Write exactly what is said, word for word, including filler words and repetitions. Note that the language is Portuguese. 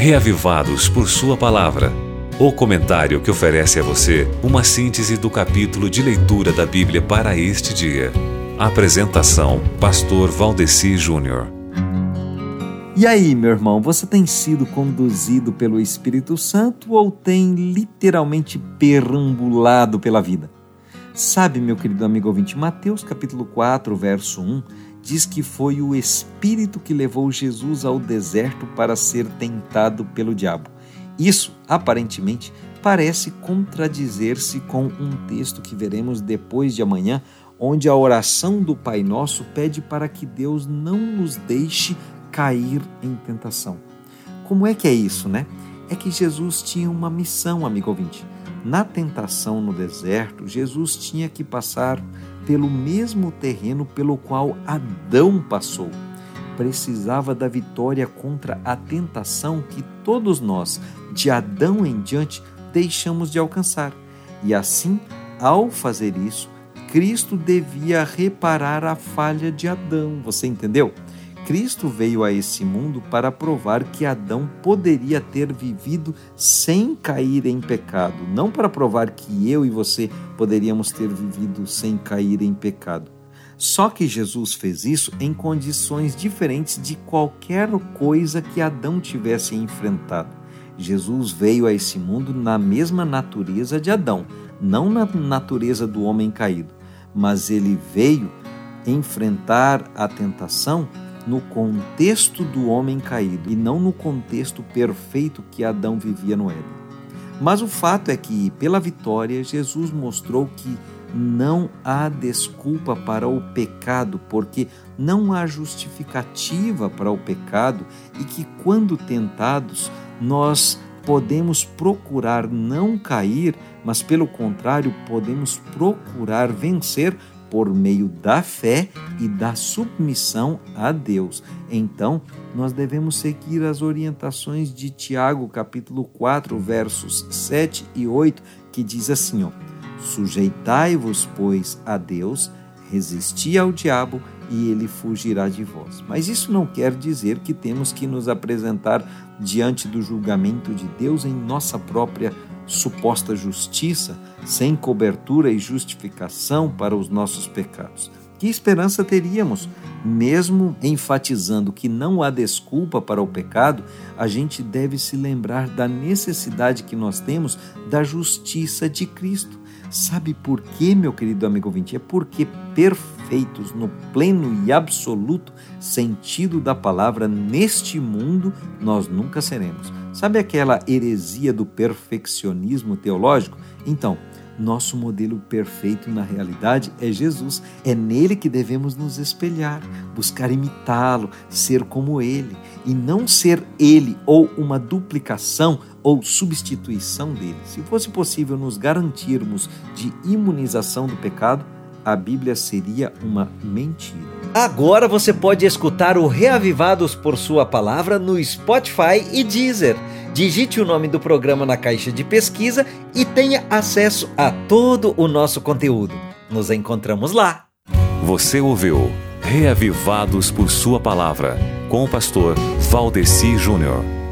Reavivados por Sua Palavra. O comentário que oferece a você uma síntese do capítulo de leitura da Bíblia para este dia. Apresentação: Pastor Valdeci Júnior. E aí, meu irmão, você tem sido conduzido pelo Espírito Santo ou tem literalmente perambulado pela vida? Sabe, meu querido amigo ouvinte, Mateus capítulo quatro, verso um, diz que foi o Espírito que levou Jesus ao deserto para ser tentado pelo diabo. Isso, aparentemente, parece contradizer-se com um texto que veremos depois de amanhã, onde a oração do Pai Nosso pede para que Deus não nos deixe cair em tentação. Como é que é isso, né? É que Jesus tinha uma missão, amigo ouvinte. Na tentação no deserto, Jesus tinha que passar pelo mesmo terreno pelo qual Adão passou. Precisava da vitória contra a tentação que todos nós, de Adão em diante, deixamos de alcançar. E assim, ao fazer isso, Cristo devia reparar a falha de Adão. Você entendeu? Cristo veio a esse mundo para provar que Adão poderia ter vivido sem cair em pecado, não para provar que eu e você poderíamos ter vivido sem cair em pecado. Só que Jesus fez isso em condições diferentes de qualquer coisa que Adão tivesse enfrentado. Jesus veio a esse mundo na mesma natureza de Adão, não na natureza do homem caído, mas ele veio enfrentar a tentação no contexto do homem caído e não no contexto perfeito que Adão vivia no Éden. Mas o fato é que, pela vitória, Jesus mostrou que não há desculpa para o pecado, porque não há justificativa para o pecado e que, quando tentados, nós podemos procurar não cair, mas, pelo contrário, podemos procurar vencer por meio da fé e da submissão a Deus. Então, nós devemos seguir as orientações de Tiago, capítulo quatro, versos sete e oito, que diz assim, ó: sujeitai-vos, pois, a Deus, resisti ao diabo e ele fugirá de vós. Mas isso não quer dizer que temos que nos apresentar diante do julgamento de Deus em nossa própria suposta justiça, sem cobertura e justificação para os nossos pecados. Que esperança teríamos? Mesmo enfatizando que não há desculpa para o pecado, a gente deve se lembrar da necessidade que nós temos da justiça de Cristo. Sabe por quê, meu querido amigo ouvinte? É porque perfeitos no pleno e absoluto sentido da palavra neste mundo nós nunca seremos. Sabe aquela heresia do perfeccionismo teológico? Então, nosso modelo perfeito na realidade é Jesus. É nele que devemos nos espelhar, buscar imitá-lo, ser como ele, e não ser ele ou uma duplicação ou substituição dele. Se fosse possível nos garantirmos de imunização do pecado, a Bíblia seria uma mentira. Agora você pode escutar o Reavivados por Sua Palavra no Spotify e Deezer. Digite o nome do programa na caixa de pesquisa e tenha acesso a todo o nosso conteúdo. Nos encontramos lá. Você ouviu Reavivados por Sua Palavra, com o pastor Valdeci Júnior.